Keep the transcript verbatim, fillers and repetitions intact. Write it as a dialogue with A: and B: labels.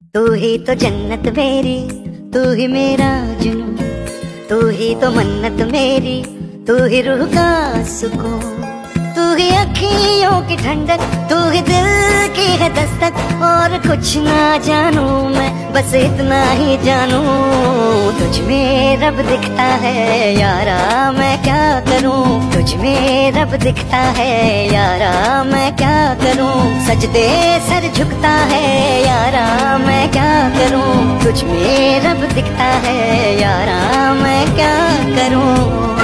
A: तू ही तो जन्नत मेरी, तू ही मेरा जुनून, तू ही तो मन्नत मेरी, तू ही रूह का सुकून, तू ही अखियों की ठंडक, तू ही दिल की है दस्तक। और कुछ ना जानू मैं, बस इतना ही जानू, तुझ में रब दिखता है यारा, मैं क्या करूं। तुझ में रब दिखता है यारा, मैं क्या करूं। सजदे सर झुकता है यारा, मैं क्या करूं। तुझ में रब दिखता है यारा, मैं क्या करूं।